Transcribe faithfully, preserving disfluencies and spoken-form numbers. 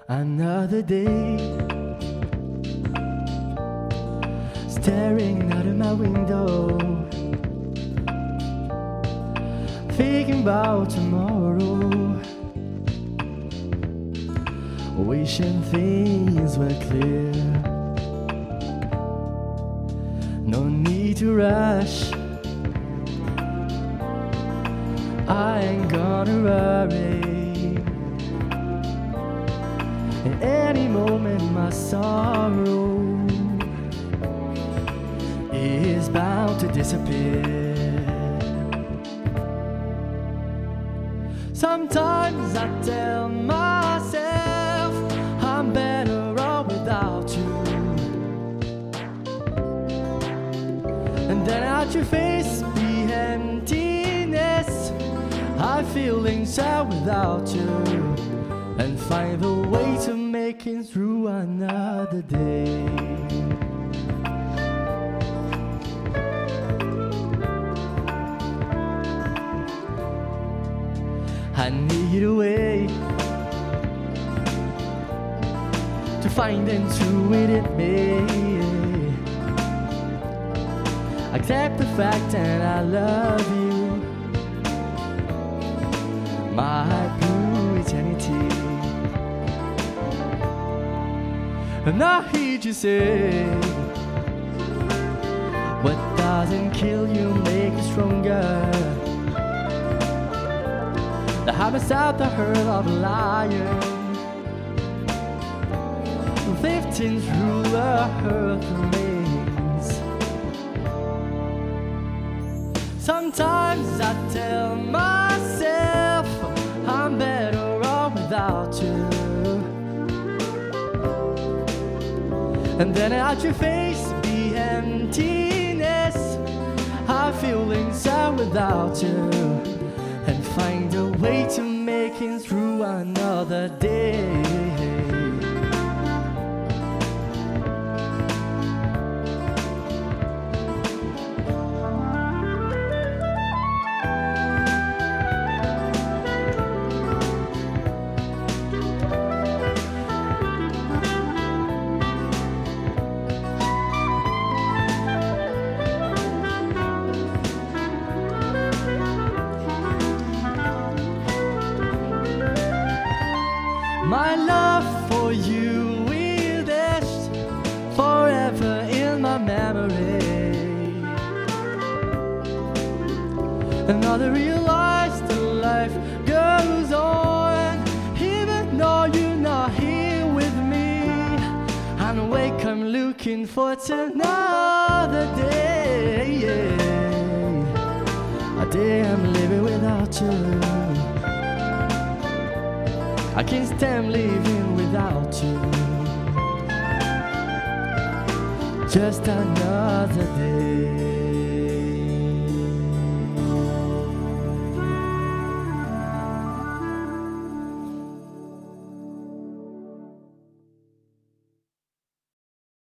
Another day, staring out of my window, thinking about tomorrow, wishing things were clear. No need to rush, I ain't gonna worry. In any moment my sorrow is bound to disappear. Sometimes I tell myself I'm better off without you, and then at your face the emptiness I feel inside without you, and find a way to make it through another day. I need a way to find intuitive me. Accept the fact that I love you, my blue eternity. And I hear you say, what doesn't kill you makes you stronger. The hammer's out the hurt of a lion, lifting through the earth remains. Sometimes I tell myself I'm better off without you, and then at your face the emptiness I feel inside without you, and find a way to make it through another day. My love for you will last forever in my memory, and now I realize that life goes on even though you're not here with me. I'm awake, I'm looking for another day, yeah. A day I'm living without you. I can't stand living without you. Just another day.